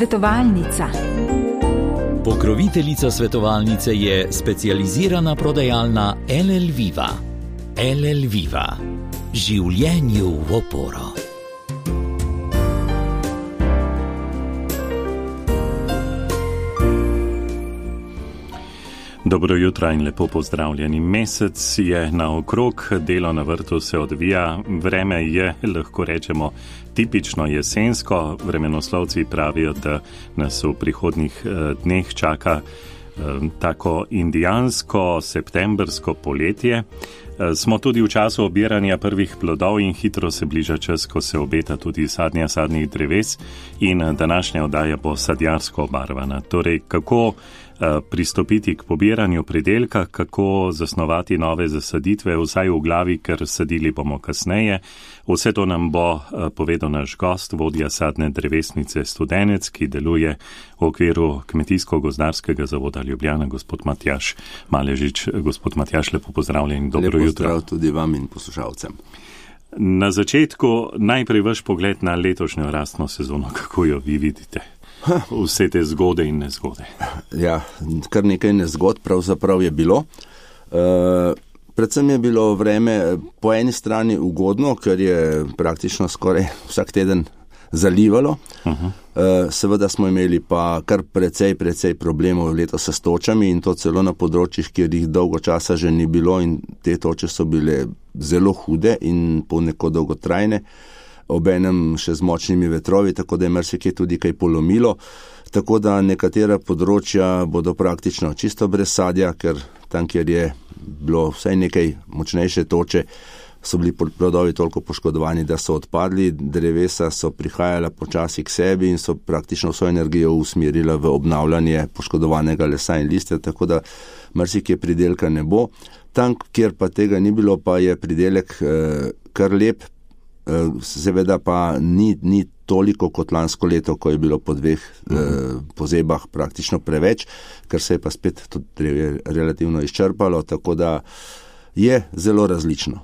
Svetovalnica. Pokroviteljica svetovalnice je specializirana prodajalna LL Viva. LL Viva. Življenju v oporo. Dobro jutro in lepo pozdravljeni. Mesec je naokrog, delo na vrtu se odvija, vreme je, lahko rečemo, tipično jesensko. Vremenoslovci pravijo, da nas v prihodnjih dneh čaka tako indijansko, septembrsko poletje. Smo tudi v času obiranja prvih plodov in hitro se bliža čas, ko se obeta tudi sadnja sadnih dreves in današnja oddaja bo sadjarsko obarvana. Torej, kako pristopiti k pobiranju pridelka, kako zasnovati nove zasaditve, vsaj v glavi, ker sadili bomo kasneje. Vse to nam bo povedal naš gost, vodja sadne drevesnice Studenec, ki deluje v okviru Kmetijsko-gozdarskega zavoda Ljubljana, gospod Matjaž Maležič. Gospod Matjaž, lepo pozdravljen, dobro jutro. Lepo zdrav tudi vam in poslušalcem. Na začetku najprej vaš pogled na letošnjo rastno sezono, kako jo vi vidite? Vse te zgode in nezgode. Ja, kar nekaj nezgod pravzaprav je bilo. Predvsem je bilo vreme po eni strani ugodno, ker je praktično skoraj vsak teden zalivalo. Seveda smo imeli pa kar precej problemov letos s točami in to celo na področjih, kjer jih dolgo časa že ni bilo in te toče so bile zelo hude in ponekod dolgotrajne. Obenem še z močnimi vetrovi, tako da je marsikaj tudi kaj polomilo, tako da nekatera področja bodo praktično čisto brez sadja, ker tam, kjer je bilo vsaj nekaj močnejše toče, so bili plodovi toliko poškodovani, da so odpadli, drevesa so prihajala počasi k sebi in so praktično vso energijo usmerila v obnavljanje poškodovanega lesa in listja, tako da marsikaj pridelka ne bo. Tam, kjer pa tega ni bilo, pa je pridelek kar lep, seveda pa ni toliko kot lansko leto, ko je bilo po dveh pozebah praktično preveč, ker se je pa spet tudi relativno izčrpalo, tako da je zelo različno.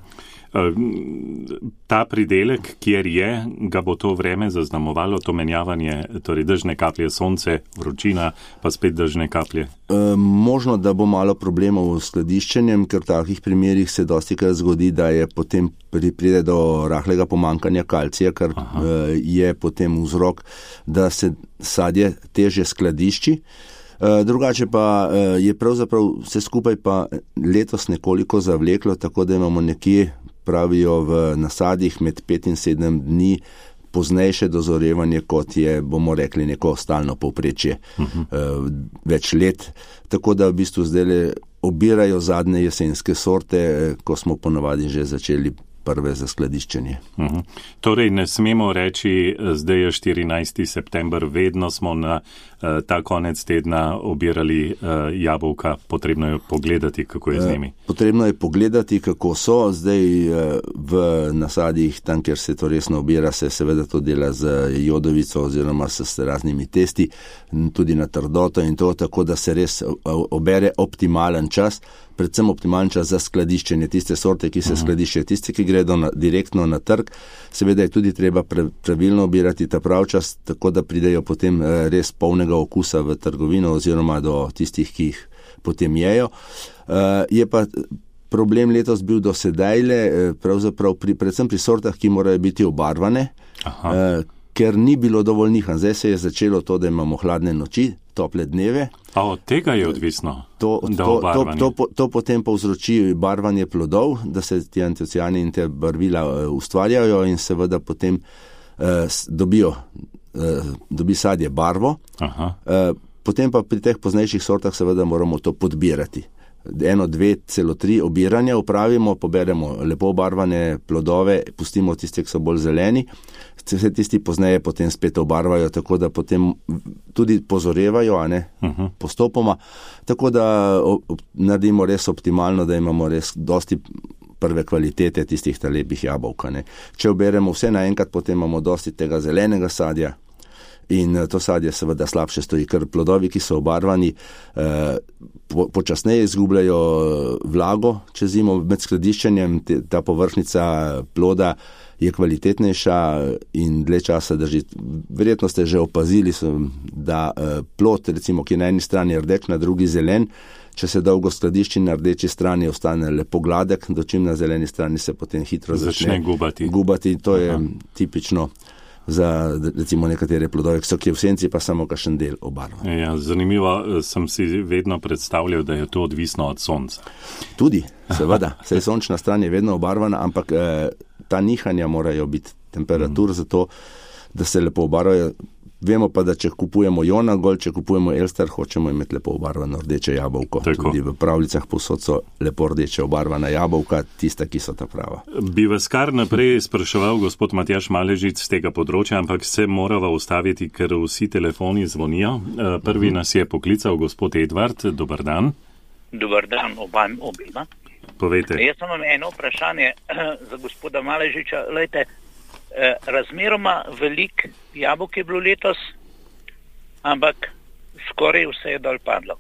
Ta pridelek, kjer je, ga bo to vreme zaznamovalo, to menjavanje, torej dežne kaplje, sonce, vročina, pa spet dežne kaplje? Možno, da bo malo problemov s skladiščenjem, ker v takih primerih se dostikrat zgodi, da je potem pride do rahlega pomankanja kalcija, kar je potem vzrok, da se sadje težje skladišči. Drugače pa je pravzaprav vse skupaj pa letos nekoliko zavleklo, tako da imamo nekje, pravijo v nasadih, med 5 in 7 dni poznejše dozorevanje, kot je, bomo rekli, neko stalno povprečje več let. Tako da v bistvu zdaj obirajo zadnje jesenske sorte, ko smo ponavadi že začeli prve za skladiščenje. Torej ne smemo reči, zdaj je 14. september, vedno smo na ta konec tedna obirali jabolka, potrebno je pogledati, kako je z njimi. Potrebno je pogledati, kako so. Zdaj v nasadih, tam, kjer se to resno obira, se seveda to dela z jodovico oziroma s raznimi testi, tudi na trdoto in to, tako da se res obere optimalen čas, predvsem optimalen čas za skladiščenje, tiste sorte, ki se skladiščejo, tiste, ki gredo direktno na trg. Seveda je tudi treba pravilno obirati ta prav čas, tako da pridejo potem res polnega okusa v trgovino oziroma do tistih, ki jih potem jejo. Je pa problem letos bil do sedajle, pravzaprav predvsem pri sortah, ki morajo biti obarvane, ker ni bilo dovolj nihanj. Zdaj se je začelo to, da imamo hladne noči, tople dneve. A od tega je odvisno? To potem povzroči barvanje plodov, da se ti antociani in te barvila ustvarjajo in seveda potem dobi sadje barvo. Potem pa pri teh poznejših sortah seveda moramo to podbirati. 1, 2, celo 3 obiranja upravimo, poberemo lepo obarvane plodove, pustimo tiste, ki so bolj zeleni, vse tisti pozneje potem spet obarvajo, tako da potem tudi pozorevajo, postopoma, tako da naredimo res optimalno, da imamo res dosti prve kvalitete tistih lepih jabolk. Če oberemo vse naenkrat, potem imamo dosti tega zelenega sadja, in to sadje seveda slabše stoji, ker plodovi, ki so obarvani, počasneje izgubljajo vlago čez zimo med skladiščenjem, ta površnica ploda je kvalitetnejša in dlje časa drži. Verjetno ste že opazili, da plod, recimo, ki je na eni strani rdeč, na drugi zelen, če se dolgo skladišči, na rdeči strani ostane lepo gladek, dočim na zeleni strani se potem hitro začne gubati. To je tipično za, recimo, nekatere plodove, ki je v senci pa samo kakšen del obarvan. Ja, zanimivo, sem si vedno predstavljal, da je to odvisno od sonca. Tudi, seveda, saj sončna stran je vedno obarvana, ampak ta nihanja morajo biti temperatur za to, da se lepo obarvajo. Vemo pa, da če kupujemo Jonagol, če kupujemo Elstar, hočemo imeti lepo obarvano rdeče jabolko. Tako. Tudi v pravljicah posod so lepo rdeče obarvana jabolka, tista, ki so ta prava. Bi vas kar naprej spraševal gospod Matjaž Maležic z tega področja, ampak se morava ustaviti, ker vsi telefoni zvonijo. Prvi nas je poklical gospod Edvard. Dobar dan. Dobar dan obima. Povejte. Jaz sem vam eno vprašanje za gospoda Maležiča. Lejte, razmeroma velik jabolk je bilo letos, ampak skoraj vse je dol padlo.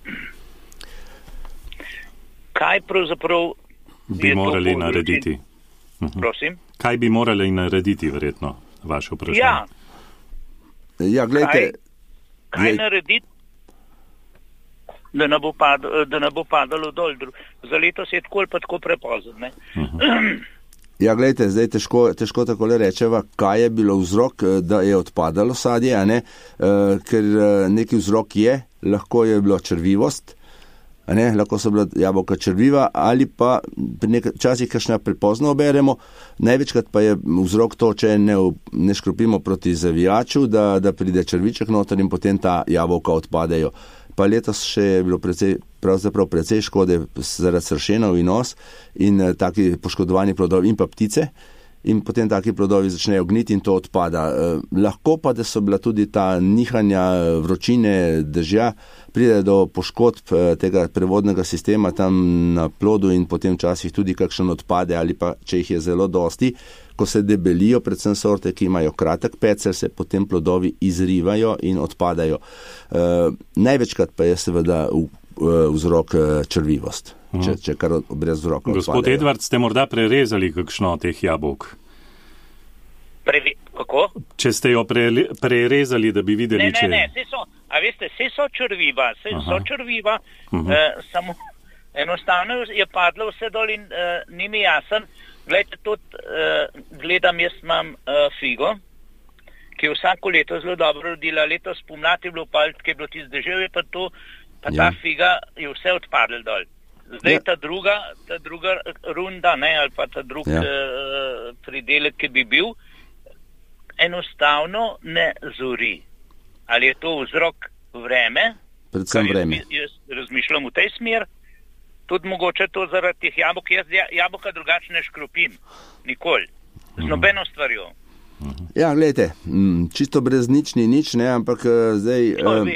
Kaj pravzaprav bi morali narediti? Prosim? Kaj bi morali narediti, verjetno, vaše vprašanje? Ja, gledajte. Kaj narediti, da ne bo padalo dol? Za letos je tako ali pa tako prepozno, ne? Ja, gledajte, zdaj težko takole rečeva, kaj je bilo vzrok, da je odpadalo sadje, a ne? Ker neki vzrok je, lahko je bilo črvivost, a ne? Lahko so bila jabolka črviva ali pa včasih kakšna prepozno oberemo, največkrat pa je vzrok to, če ne škropimo proti zavijaču, da pride črviček noter in potem ta jabolka odpadejo. Pa letos še je bilo pravzaprav precej škode zaradi sršenov in os in taki poškodovani plodovi in pa ptice in potem taki plodovi začnejo gniti in to odpada. Lahko pa, da so bila tudi ta nihanja vročine, dežja, pride do poškodb tega prevodnega sistema tam na plodu in potem včasih tudi kakšen odpade ali pa, če jih je zelo dosti, ko se debelijo, predvsem sorte, ki imajo kratek pecel, se potem plodovi izrivajo in odpadajo. Največkrat pa je seveda vzrok črvivost, če kar brez vzroka odpadajo. Gospod Edvard, ste morda prerezali kakšno teh jabolk? Kako? Če ste jo prerezali, da bi videli, če... Ne, vse so črviva, samo enostavno je padlo vse dol in ni mi jasen. Glejte, tudi gledam, jaz imam figo, ki je vsako leto zelo dobro rodila. Letos pomlad je bilo palt, ki je bilo tisto deževje, pa ta figa je vse odpadla dol. Zdaj ta druga runda, ne, ali pa ta drug pridelek, ki bi bil, enostavno ne zori. Ali je to vzrok vreme? Predvsem vreme. Jaz razmišljam v tej smer. Tudi mogoče to zaradi teh jabolk. Jaz jabolka drugače ne škropim. Nikoli. Z nobeno stvarjo. Ja, gledajte, čisto brez nič ni nič, ne, ampak zdaj...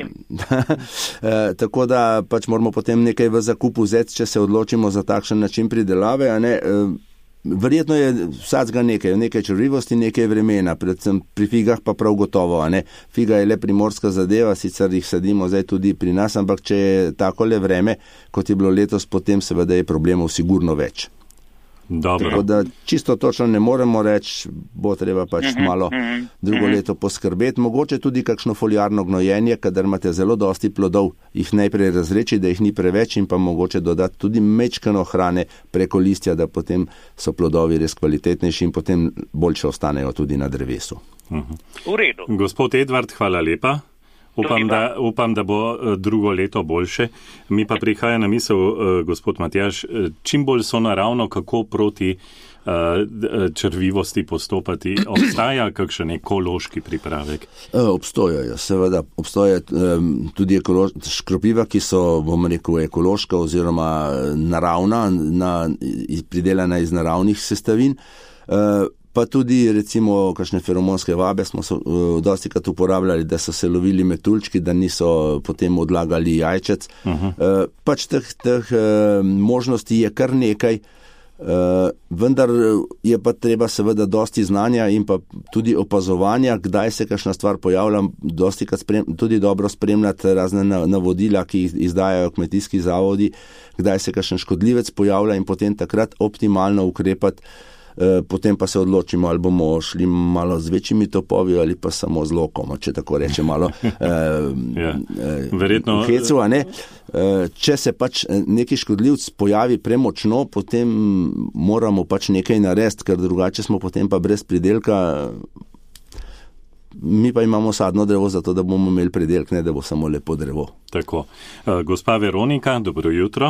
tako da pač moramo potem nekaj v zakupu vzeti, če se odločimo za takšen način pridelave, a ne... Verjetno je vsakega nekaj črvivosti, nekaj vremena, predvsem pri figah pa prav gotovo, a ne. Figa je le primorska zadeva, sicer jih sadimo zdaj tudi pri nas, ampak če je takole vreme, kot je bilo letos, potem seveda je problemov sigurno več. Dobro. Tako da čisto točno ne moremo reči, bo treba pač malo drugo leto poskrbeti. Mogoče tudi kakšno foliarno gnojenje, kadar imate zelo dosti plodov, jih najprej razreči, da jih ni preveč in pa mogoče dodati tudi mečkano hrane preko listja, da potem so plodovi res kvalitetnejši in potem boljše ostanejo tudi na drevesu. V redu. Gospod Edvard, hvala lepa. Upam, da bo drugo leto boljše. Mi pa prihaja na misel, gospod Matjaž, čim bolj so naravno, kako proti črvivosti postopati. Obstaja kakšen ekološki pripravek? Obstojajo, seveda. Obstoja tudi škropiva, ki so, bom rekel, ekološka oziroma naravna, pridelana iz naravnih sestavin. Pa tudi recimo kakšne feromonske vabe smo dostikrat uporabljali, da so se lovili metuljčki, da niso potem odlagali jajčec. Pač teh možnosti je kar nekaj, vendar je pa treba seveda dosti znanja in pa tudi opazovanja, kdaj se kakšna stvar pojavlja, dostikrat tudi dobro spremljati razne navodila, ki jih izdajajo kmetijski zavodi, kdaj se kakšen škodljivec pojavlja in potem takrat optimalno ukrepati. potem pa se odločimo, ali bomo šli malo z večjimi topovi ali pa samo z lokom, če tako reče malo verjetno v hecu, a ne. Če se pač neki škodljivc pojavi premočno, potem moramo pač nekaj narediti, ker drugače smo potem pa brez pridelka. Mi pa imamo sadno drevo zato, da bomo imeli pridelk, ne da bo samo lepo drevo. Tako. Gospa Veronika, dobro jutro.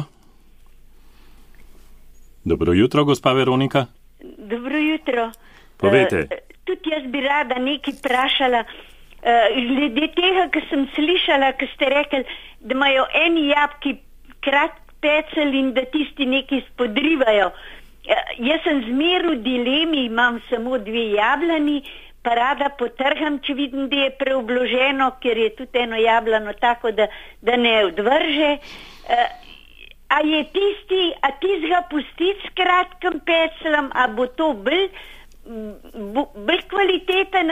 Dobro jutro, gospa Veronika. Dobro jutro. Povejte. Tudi jaz bi rada nekaj vprašala. Glede tega, ko sem slišala, ko ste rekli, da imajo eni jabolki kratk pecel in da tisti nekaj spodrivajo. Jaz sem zmer v dilemi, imam samo 2 jablani, pa rada potrgam, če vidim, da je preobloženo, ker je tudi eno jablano tako, da ne odvrže. A je tistega pustiti s kratkim peclom, a bo to bolj kvaliteten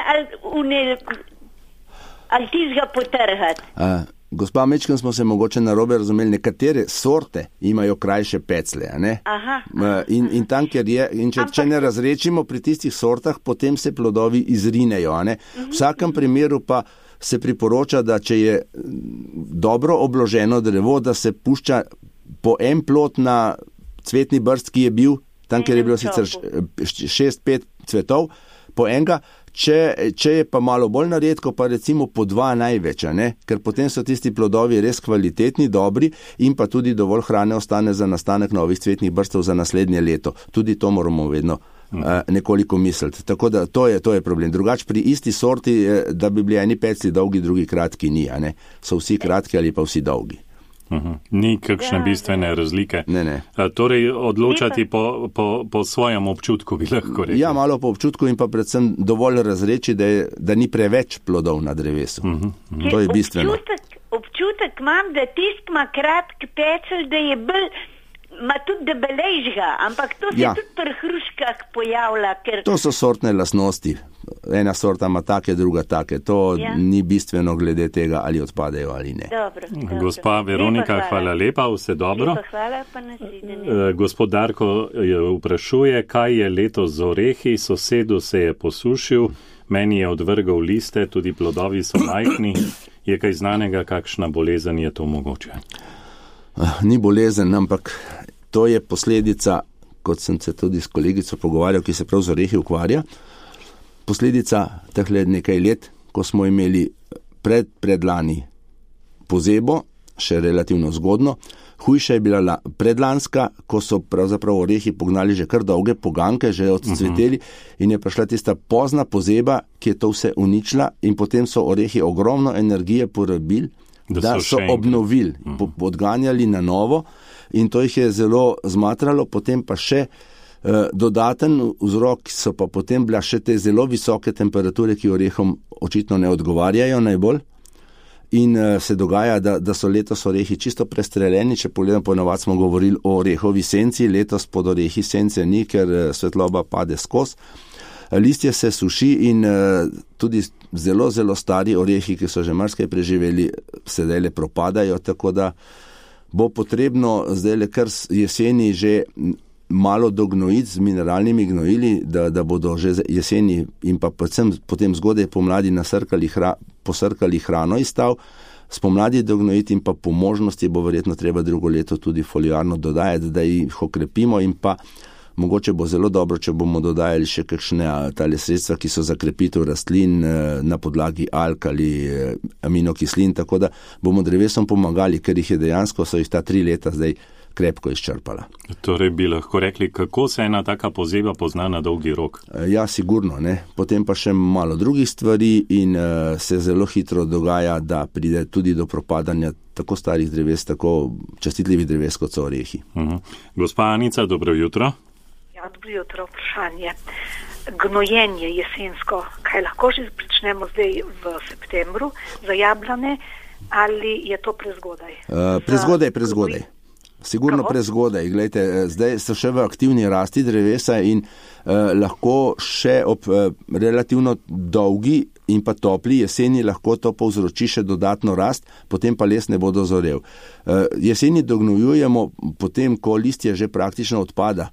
ali tistega potrgati? Gospa, mečkam smo se mogoče narobe razumeli, nekatere sorte imajo krajše pecle, a ne? Aha. In tam, kjer je, in če ne razrečimo pri tistih sortah, potem se plodovi izrinejo, a ne? V vsakem primeru pa se priporoča, da če je dobro obloženo drevo, da se pušča po en plod na cvetni brst, ki je bil, tam, kjer je bilo sicer 6-5 cvetov, po enega. Če je pa malo bolj naredko, pa recimo po 2 največ, ne? Ker potem so tisti plodovi res kvalitetni, dobri in pa tudi dovolj hrane ostane za nastanek novih cvetnih brstov za naslednje leto. Tudi to moramo vedno nekoliko misliti. Tako da to je problem. Drugač pri isti sorti, da bi bili eni pecli dolgi, drugi kratki ni, a ne? So vsi kratki ali pa vsi dolgi. Ni kakšne bistvene razlike. Ne. Torej odločati po svojem občutku bi lahko rekli. Ja, malo po občutku in pa predvsem dovolj razreči, da ni preveč plodov na drevesu. To je bistveno. Občutek imam, da tist ima kratki pecel, da je ma tudi debelejšega, ampak to se tudi pri hruškah pojavlja. To so sortne lastnosti. Ena sorta ima take, druga take. To ni bistveno glede tega, ali odpadejo ali ne. Dobro. Gospa Veronika, hvala lepa, vse dobro. Lepa hvala, pa nasvidenje. Gospod Darko vprašuje, kaj je letos z orehi, sosedu se je posušil, meni je odvrgal liste, tudi plodovi so majhni. Je kaj znanega, kakšna bolezen je to mogoče? Ni bolezen, ampak to je posledica, kot sem se tudi s kolegico pogovarjal, ki se prav z orehi ukvarja, posledica tehle nekaj let, ko smo imeli predlani pozebo, še relativno zgodno, hujša je bila predlanska, ko so pravzaprav orehi pognali že kar dolge poganke, že odcveteli in je prišla tista pozna pozeba, ki je to vse uničila in potem so orehi ogromno energije porabili, da so obnovili, odganjali na novo in to jih je zelo zmatralo, potem pa še dodaten vzrok so pa potem bila še te zelo visoke temperature, ki orehom očitno ne odgovarjajo najbolj in se dogaja, da so letos orehi čisto prestreljeni. Če pogledam, ponovadi smo govorili o orehovi senci, letos pod orehi sence ni, ker svetloba pade skozi. Listje se suši in tudi zelo, zelo stari orehi, ki so že marsikaj preživeli, se zdajle propadajo, tako da bo potrebno zdajle kar jeseni že malo dognojiti z mineralnimi gnojili, da bodo že jeseni in pa predvsem potem zgodaj pomladi posrkali hrano iz stav, spomladi dognojiti in pa po možnosti bo verjetno treba drugo leto tudi foliarno dodajati, da jih okrepimo in pa mogoče bo zelo dobro, če bomo dodajali še kakšne tale sredstva, ki so za krepitev rastlin na podlagi alg ali aminokislin, tako da bomo drevesom pomagali, ker jih je dejansko, so jih ta 3 leta zdaj krepko izčrpala. Torej bi lahko rekli, kako se ena taka pozeba pozna na dolgi rok? Ja, sigurno, ne. Potem pa še malo drugih stvari in se zelo hitro dogaja, da pride tudi do propadanja tako starih dreves, tako častitljivih dreves, kot so orehi. Gospa Anica, dobro jutro. Ja, dobro jutro, vprašanje. Gnojenje jesensko, kaj lahko že pričnemo zdaj v septembru za jablane ali je to prezgodaj? Prezgodaj. Sigurno prezgodaj. Glejte, zdaj so še v aktivni rasti drevesa in lahko še ob relativno dolgi in pa topli jeseni lahko to povzroči še dodatno rast, potem pa les ne bo dozorel. Jeseni dognojujemo potem, ko listje že praktično odpada.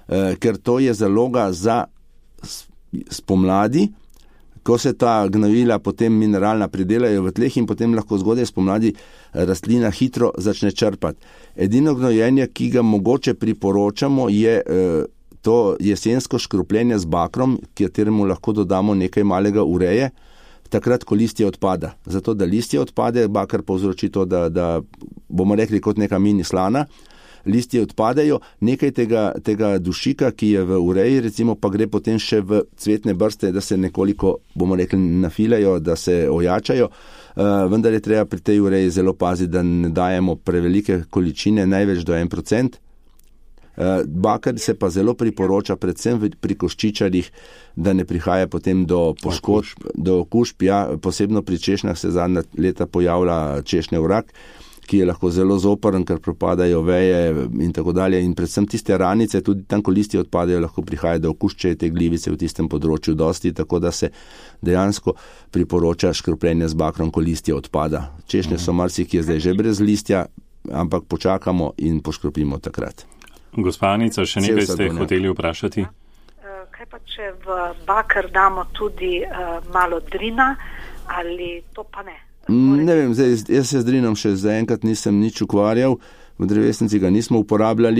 ker to je zaloga za spomladi, ko se ta gnojila potem mineralna pridelajo v tleh in potem lahko zgodaj spomladi rastlina hitro začne črpati. Edino gnojenje, ki ga mogoče priporočamo, je to jesensko škropljenje z bakrom, kateremu lahko dodamo nekaj malega ureje, takrat, ko listje odpada. Zato, da listje odpade, bakar povzroči to, da bomo rekli kot neka mini slana, listje odpadejo, nekaj tega dušika, ki je v ureji, recimo pa gre potem še v cvetne brste, da se nekoliko, bomo rekli, nafilajo, da se ojačajo, vendar je treba pri tej ureji zelo paziti, da ne dajemo prevelike količine, največ do 1%. Bakar se pa zelo priporoča, predvsem pri koščičarjih, da ne prihaja potem do poškodb, do okužb, posebno pri češnjah se zadnja leta pojavlja češnjev rak, ki je lahko zelo zoporen, ker propadajo veje in tako dalje. In predvsem tiste ranice, tudi tam, ko listje odpadajo, lahko prihaja do okužb, te glivice v tistem področju dosti, tako da se dejansko priporoča škropljenje z bakrom, ko listje odpada. Češnje so marsikje zdaj že brez listja, ampak počakamo in poškropimo takrat. Gospa Anica, še nekaj ste hoteli vprašati? Kaj pa, če v bakar damo tudi malo drina, ali to pa ne? Ne vem, jaz se z drinom še zaenkrat nisem nič ukvarjal, v drevesnici ga nismo uporabljali,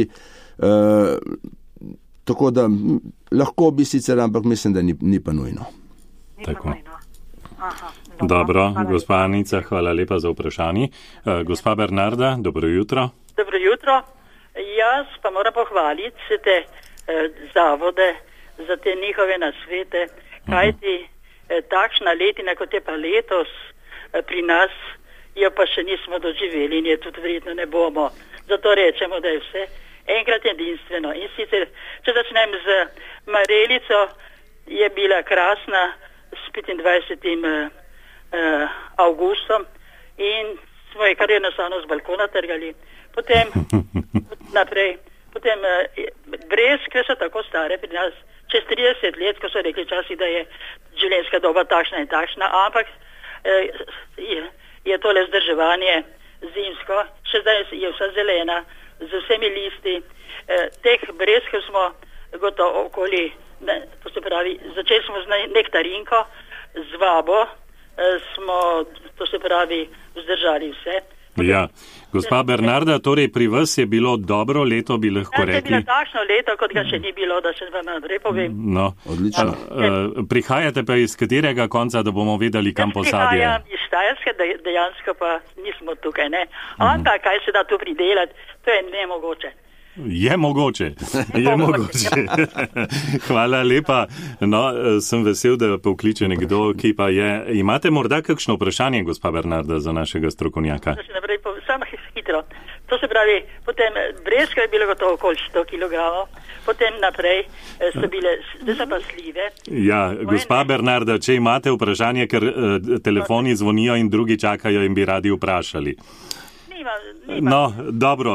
tako da lahko bi sicer, ampak mislim, da ni pa nujno. Tako. Aha, dobro, gospa Anica, hvala lepa za vprašanje. Gospa Bernarda, dobro jutro. Dobro jutro. Jaz pa moram pohvaliti se te zavode za te njihove nasvete, kajti takšna letina, kot je pa letos pri nas, jo pa še nismo doživeli in je tudi verjetno ne bomo. Zato rečemo, da je vse enkrat edinstveno. In sicer, če začnem z marelico, je bila krasna s 25. Avgustom in smo je kar enostavno z balkona trgali. Potem naprej, potem breskve so tako stare pri nas, čez 30 let, ko so rekli časi, da je življenjska doba takšna in takšna, ampak je tole zdrževanje zimsko, še zdaj je vsa zelena, z vsemi listi. Teh breskv smo gotovo okoli, to se pravi, začeli smo z nektarinko, z vabo smo, to se pravi, vzdržali vse. Ja, gospa Bernarda, torej pri vas je bilo dobro leto, bi lahko rekli. Je bilo takšno leto, kot ga še ni bilo, da še vam naprej povem. No, odlično. Prihajate pa iz katerega konca, da bomo vedeli, kam posadje? Prihajam iz Štajerske, dejansko pa nismo tukaj, ne. Ampak kaj se da tu pridelati, to je nemogoče. Je mogoče. Hvala lepa. No, sem vesel, da pokliče nekdo, ki pa je. Imate morda kakšno vprašanje, gospa Bernarda, za našega strokovnjaka? Samo hitro. To se pravi, potem breskve je bilo gotovo okoli 100 kg, potem naprej so bile, zdaj so pa slive. Ja, gospa Bernarda, če imate vprašanje, ker telefoni zvonijo in drugi čakajo in bi radi vprašali. No, dobro,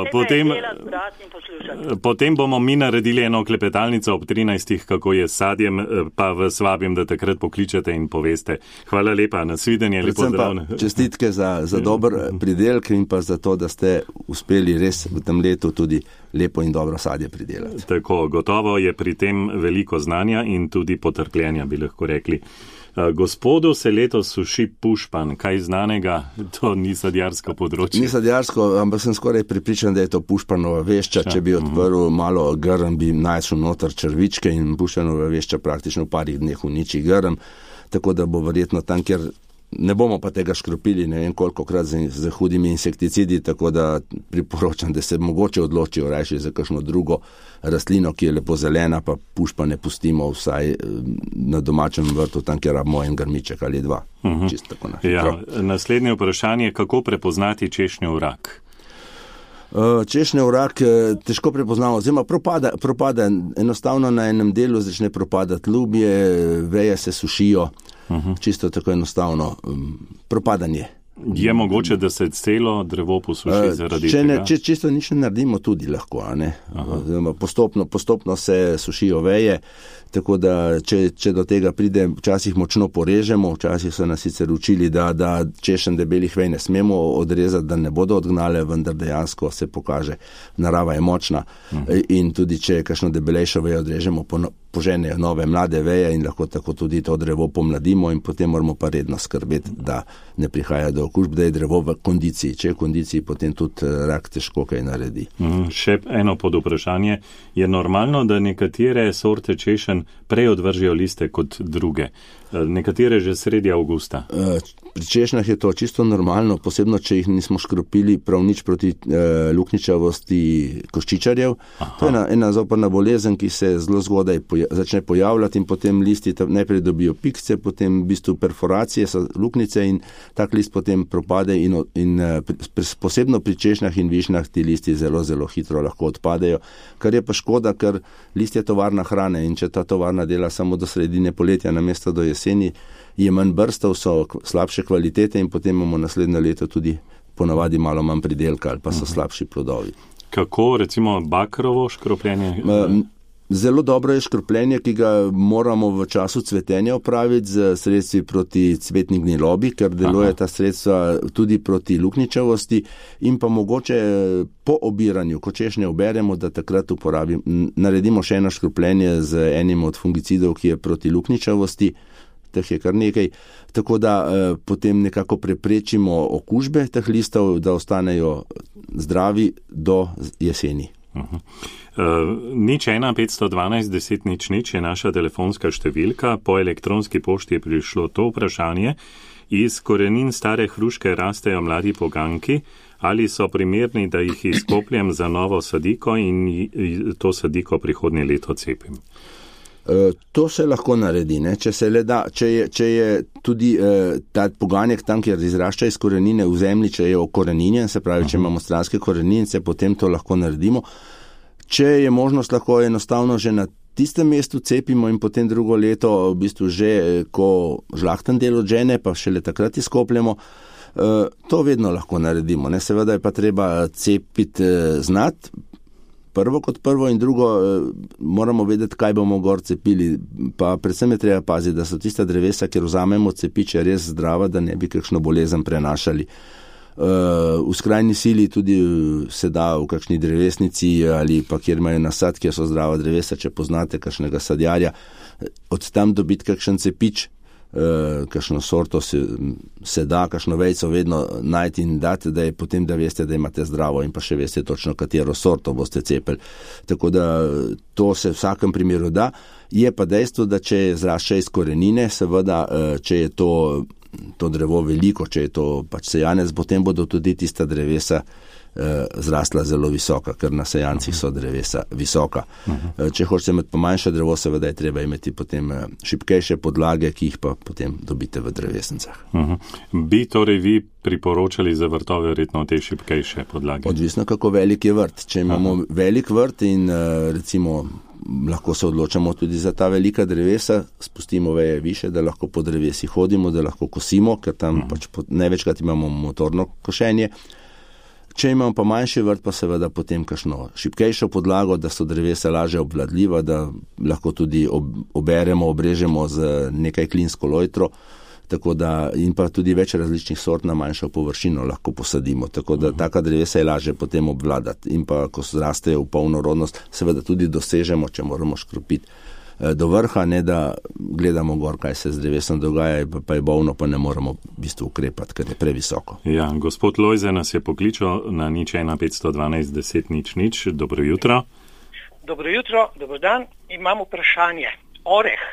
potem bomo mi naredili eno klepetalnico ob 13, kako je s sadjem, pa vas vabim, da takrat pokličete in poveste. Hvala lepa, nasvidenje, lepo zdrav. Čestitke za dober pridelek in pa za to, da ste uspeli res v tem letu tudi lepo in dobro sadje pridelati. Tako, gotovo je pri tem veliko znanja in tudi potrpljenja, bi lahko rekli. Gospodu se letos suši pušpan, kaj znanega, to ni sadjarsko področje. Ni sadjarsko, ampak sem skoraj pripričan, da je to pušpanova vešča. Če bi odprl malo grm, bi našel noter črvičke in pušpanova vešča praktično v parih dneh uniči grm, tako da bo verjetno tam, kjer ne bomo pa tega škropili, ne vem kolikokrat z hudimi insekticidi, tako da priporočam, da se mogoče odločijo rajši za kakšno drugo rastlino, ki je lepo zelena, pa pušpa ne pustimo vsaj na domačem vrtu, tam kjer rabimo en grmiček ali dva. Čisto tako na hitro. Ja, naslednje vprašanje, kako prepoznati češnjev rak? Češnjev rak težko prepoznamo, oziroma propada enostavno na enem delu začne propadati lubje, veje se sušijo, čisto tako enostavno propadanje. Je mogoče, da se celo drevo posuši zaradi tega? Če čisto nič ne naredimo, tudi lahko. Postopno se sušijo veje, tako da če do tega pride, včasih močno porežemo, včasih so nas sicer učili, da češenj debelih vej ne smemo odrezati, da ne bodo odgnale, vendar dejansko se pokaže, narava je močna in tudi če kakšno debelejšo vejo odrežemo, poženejo nove mlade veje in lahko tako tudi to drevo pomladimo in potem moramo pa redno skrbeti, da ne prihaja do okužb, da je drevo v kondiciji. Če je v kondiciji, potem tudi rak težko kaj naredi. Še eno podvprašanje. Je normalno, da nekatere sorte češenj prej odvržijo liste kot druge? Nekatere že sredi avgusta. Pri češnjah je to čisto normalno, posebno, če jih nismo škropili prav nič proti luknjičavosti koščičarjev. To je ena zoprna bolezen, ki se zelo zgodaj začne pojavljati in potem listi najprej dobijo pikce, potem v bistvu perforacije, so luknjice in tak list potem propade in posebno pri češnjah in višnjah ti listi zelo, zelo hitro lahko odpadejo, kar je pa škoda, ker list je tovarna hrane in če ta tovarna dela samo do sredine poletja namesto do jeseni, je manj brstov, so slabše kvalitete in potem imamo naslednje leto tudi ponavadi malo manj pridelka ali pa so slabši plodovi. Kako recimo bakrovo škropljenje? Zelo dobro je škropljenje, ki ga moramo v času cvetenja opraviti z sredstvi proti cvetni gnilobi, ker deluje ta sredstva tudi proti luknjičavosti in pa mogoče po obiranju, ko češnje oberemo, da takrat naredimo še eno škropljenje z enim od fungicidov, ki je proti luknjičavosti, teh je kar nekaj, tako da potem nekako preprečimo okužbe teh listov, da ostanejo zdravi do jeseni. Nič 1 512 10 0 je naša telefonska številka, po elektronski pošti je prišlo to vprašanje. Iz korenin stare hruške rastejo mladi poganki, ali so primerni, da jih izkopljem za novo sadiko in to sadiko prihodnje leto cepim? To se lahko naredi, ne? Če se le da, če je tudi ta poganjek tam, kjer izrašča iz korenine v zemlji, če je okoreninjen, se pravi, če imamo stranske koreninice, potem to lahko naredimo. Če je možnost, lahko enostavno že na tistem mestu cepimo in potem drugo leto, v bistvu že, ko žlahten del odžene, pa šele takrat izkopljemo. To vedno lahko naredimo, ne? Seveda je pa treba cepiti znati, prvo kot prvo in drugo moramo vedeti, kaj bomo gor cepili, pa predvsem je treba paziti, da so tista drevesa, kjer vzamemo cepiče, res zdrava, da ne bi kakšno bolezen prenašali. V skrajni sili tudi se da v kakšni drevesnici ali pa kjer imajo nasad, kjer so zdrava drevesa, če poznate kakšnega sadjarja, od tam dobiti kakšen cepič, kakšno sorto se da, kakšno vejco vedno najti in dati, da je potem, da veste, da imate zdravo in pa še veste točno, katero sorto boste cepili. Tako da to se v vsakem primeru da. Je pa dejstvo, da če zrašča iz korenine, seveda, če je to drevo veliko, če je to pač sejanec, potem bodo tudi tista drevesa zrasla zelo visoka, ker na sejancih so drevesa visoka. Če hočete imeti pa manjše drevo, seveda je treba imeti potem šibkejše podlage, ki jih pa potem dobite v drevesnicah. Bi torej vi priporočali za vrtove verjetno te šibkejše podlage? Odvisno, kako velik je vrt. Če imamo velik vrt in recimo lahko se odločamo tudi za ta velika drevesa, spustimo veje više, da lahko po drevesi hodimo, da lahko kosimo, ker tam pač največkrat imamo motorno košenje. Če imamo pa manjši vrt, pa seveda potem kakšno šibkejšo podlago, da so drevesa lažje obvladljiva, da lahko tudi oberemo, obrežemo z nekaj klinsko lojtro, tako da in pa tudi več različnih sort na manjšo površino lahko posadimo, tako da taka drevesa je lažje potem obvladati in pa ko zrastejo v polno rodnost, seveda tudi dosežemo, če moramo škropiti do vrha, ne da gledamo gor, kaj se z drevesom dogaja, pa je bolno, pa ne moramo v bistvu ukrepati, ker je previsoko. Ja, gospod Lojze nas je pokličal na 1 512 10 0. Dobro jutro. Dobro jutro, dobro dan. Imam vprašanje. Oreh.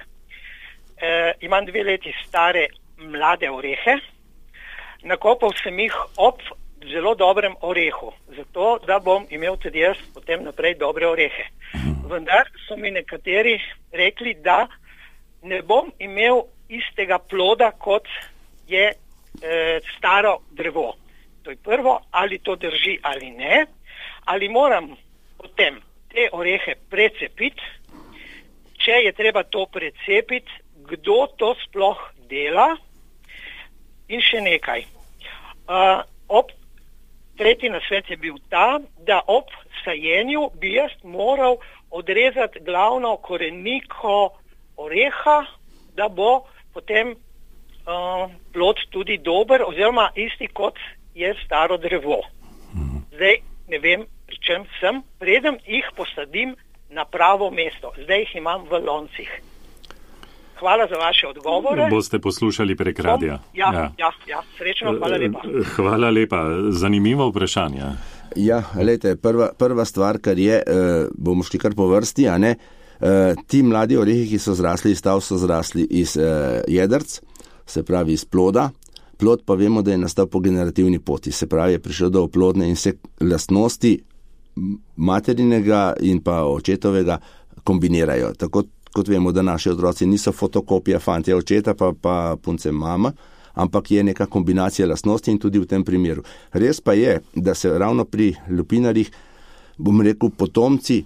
Imam 2 leti stare mlade orehe. Nakopal sem jih ob zelo dobrem orehu, zato da bom imel tudi jaz potem naprej dobre orehe. Vendar so mi nekateri rekli, da ne bom imel istega ploda, kot je staro drevo. To je prvo, ali to drži ali ne, ali moram potem te orehe precepiti, če je treba to precepiti, kdo to sploh dela in še nekaj. Tretji nasvet je bil ta, da ob sajenju bi jaz moral odrezati glavno koreniko oreha, da bo potem plod tudi dober oziroma isti kot je staro drevo. Zdaj ne vem, pri čem sem, preden jih posadim na pravo mesto. Zdaj jih imam v loncih. Hvala za vaše odgovore. Boste poslušali prek radija. Ja, srečno, hvala lepa. Hvala lepa, zanimivo vprašanje. Ja, lejte, prva stvar, kar je, bomo šli kar po vrsti, a ne, ti mladi orehi, ki so zrasli iz stav, so zrasli iz jedrc, se pravi iz ploda. Plod pa vemo, da je nastal po generativni poti, se pravi, je prišel do oplodne in se lastnosti materinega in pa očetovega kombinirajo. Tako kot vemo, da naši otroci niso fotokopija fantja očeta pa punce mama, ampak je neka kombinacija lastnosti in tudi v tem primeru. Res pa je, da se ravno pri lupinarjih, bom rekel, potomci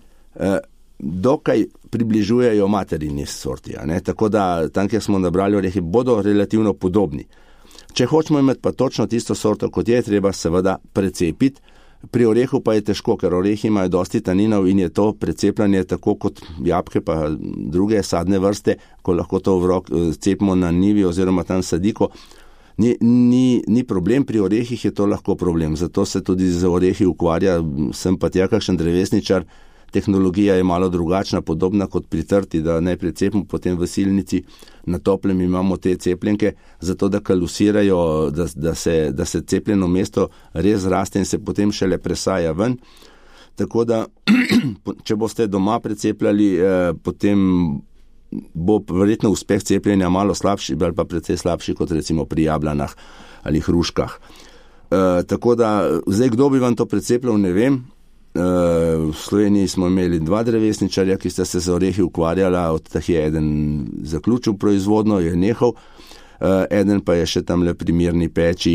dokaj približujejo materini sorti, ne? Tako da tam, kjer smo nabrali orehi, bodo relativno podobni. Če hočemo imeti pa točno tisto sorto, kot je, treba seveda precepiti. Pri orehu pa je težko, ker orehi imajo dosti taninov in je to precepljanje tako kot jabolke pa druge sadne vrste, ko lahko to cepimo na njivi oziroma tam sadiko. Ni problem, pri orehih je to lahko problem, zato se tudi z orehi ukvarja, sem pa tja kakšen drevesničar. Tehnologija je malo drugačna, podobna kot pri trti, da najprej cepimo, potem v silnici na toplem imamo te cepljenke, zato da kalusirajo, da se cepljeno mesto res raste in se potem šele presaja ven. Tako da, če boste doma precepljali, potem bo verjetno uspeh cepljenja malo slabši, ali pa precej slabši kot recimo pri jablanah ali hruškah. Tako da, zdaj kdo bi vam to precepljal, ne vem. V Sloveniji smo imeli 2 drevesničarja, ki sta se z orehi ukvarjala, od teh je eden zaključil proizvodno, je nehal, eden pa je še tam le pri Mirni peči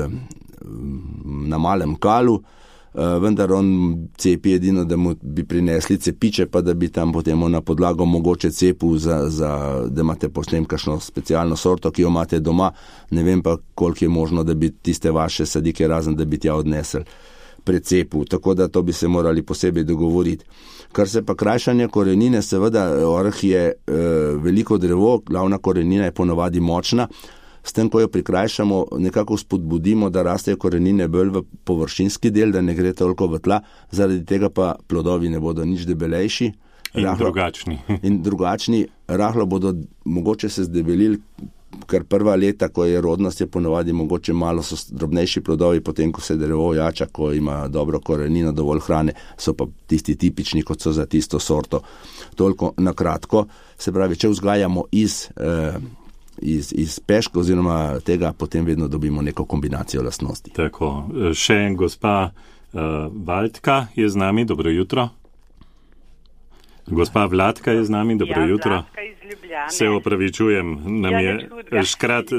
na Malem Kalu, vendar on cepi edino, da mu bi prinesli cepiče, pa da bi tam potem na podlago mogoče cepil, da imate potem kakšno specialno sorto, ki jo imate doma, ne vem pa, koliko je možno, da bi tiste vaše sadike razen, da bi tja odnesli precepu, tako da to bi se morali posebej dogovoriti. Kar se pa krajšanja korenine, seveda oreh je veliko drevo, glavna korenina je ponovadi močna, s tem, ko jo prikrajšamo, nekako spodbudimo, da rastejo korenine bolj v površinski del, da ne gre toliko v tla, zaradi tega pa plodovi ne bodo nič debelejši. In drugačni. Rahlo bodo mogoče se zdebelili, ker prva leta, ko je rodnost, je ponovadi mogoče malo so drobnejši plodovi, potem, ko se drevo jača, ko ima dobro korenino, dovolj hrane, so pa tisti tipični, kot so za tisto sorto. Toliko na kratko. Se pravi, če vzgajamo iz pešk oziroma tega, potem vedno dobimo neko kombinacijo lastnosti. Tako, še gospa Valdka je z nami, dobro jutro. Gospa Vladka je z nami, dobro jutro. Vladka iz Ljubljane. Se opravičujem, nam je škrat...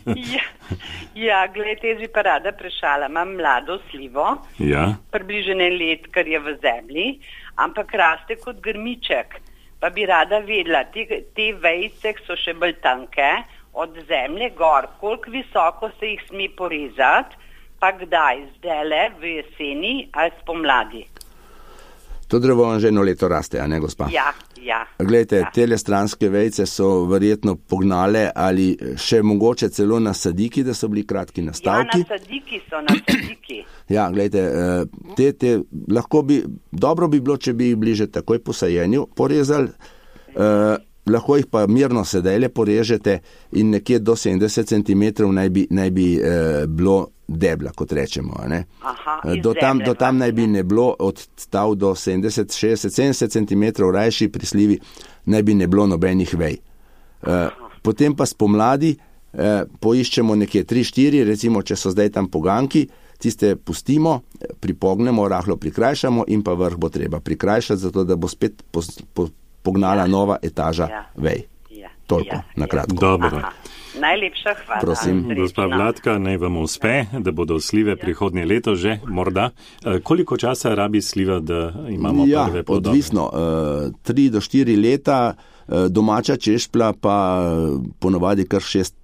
Glejte, jaz bi pa rada prešala, imam mlado slivo, približene let, kar je v zemlji, ampak raste kot grmiček. Pa bi rada vedela, te vejce so še bolj tanke, od zemlje gor, koliko visoko se jih sme porezati, pa kdaj, zdajle, v jeseni ali spomladi. To drevo vam že eno leto raste, a ne, gospa? Ja. Glejte, tele stranske vejce so verjetno pognale ali še mogoče celo na sadiki, da so bili kratki nastavki. Ja, na sadiki. Ja, glejte, lahko dobro bi bilo, če bi jih bliže takoj po sajenju porezali, lahko jih pa mirno sedajle porežete in nekje do 70 cm naj bi bilo debla, kot rečemo. Do tam naj bi ne bilo odstav do 70 cm rajši pri slivi, naj bi ne bilo nobenih vej. Potem pa spomladi poiščemo nekje 3-4, recimo, če so zdaj tam poganki, tiste pustimo, pripognemo, rahlo prikrajšamo in pa vrh bo treba prikrajšati, zato da bo spet pognala nova etaža vej. Toliko, na kratko. Dobro. Najlepša hvala. Prosim. Gospa Vladka, naj vam uspe, da bodo slive prihodnje leto že, morda. Koliko časa rabi sliva, da imamo prve plodove? Odvisno. 3 do 4 leta, domača češplja pa ponovadi kar 6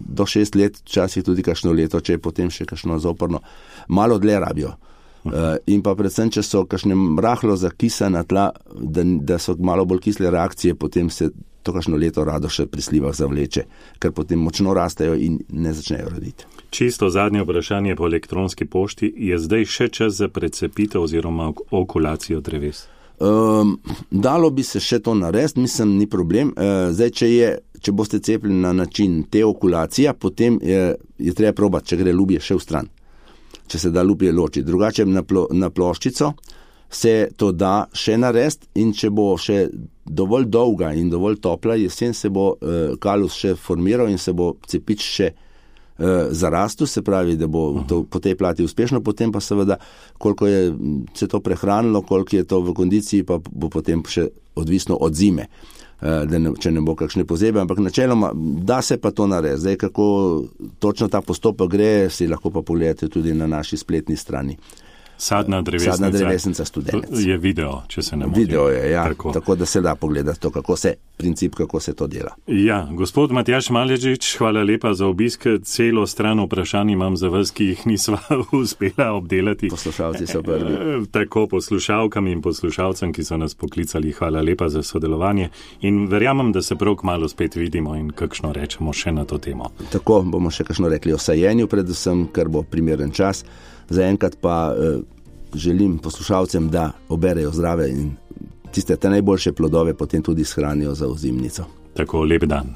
do 6 let, včasih tudi kakšno leto, če je potem še kakšno zoporno, malo dlje rabijo. In pa predvsem, če so kakšne rahlo zakisana tla, da so malo bolj kisle reakcije, potem se to kakšno leto rado še pri slivah zavleče, ker potem močno rastejo in ne začnejo roditi. Čisto zadnje vprašanje po elektronski pošti, je zdaj še čas za precepitev oziroma okulacijo dreves? Dalo bi se še to narediti, mislim, ni problem. Zdaj, če boste cepili na način teokulacija, potem je treba probati, če gre lubje še v stran. Če se da lubje ločiti. Drugače na ploščico se to da še narediti in če bo še dovolj dolga in dovolj topla jesen, se bo kalus še formiral in se bo cepič še zarastel, se pravi, da bo po tej plati uspešno, potem pa seveda, koliko je se to prehranilo, koliko je to v kondiciji, pa bo potem še odvisno od zime, če ne bo kakšne pozebe, ampak načeloma da se pa to narediti. Zdaj, kako točno ta postopek gre, si lahko pa pogledate tudi na naši spletni strani. Sadna drevesnica Studenec. Je video, če se ne motim. Video je, ja. Tako da se da pogledati to, kako se to dela. Ja, gospod Matjaž Maležič, hvala lepa za obisk. Celo stran vprašanj imam za vas, ki jih nisva uspela obdelati. Poslušalci so prvi. Tako poslušalkam in poslušalcem, ki so nas poklicali, hvala lepa za sodelovanje in verjamem, da se prav kmalu spet vidimo in kakšno rečemo še na to temo. Tako bomo še kakšno rekli o sajenju, predvsem, ker bo primeren čas. Zaenkrat pa želim poslušalcem, da oberejo zdrave in tiste te najboljše plodove potem tudi shranijo za ozimnico. Tako, lep dan.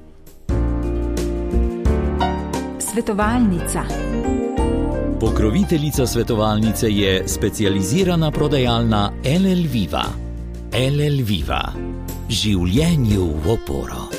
Svetovalnica. Pokroviteljica svetovalnice je specializirana prodajalna LL Viva. LL Viva. Življenju v oporo.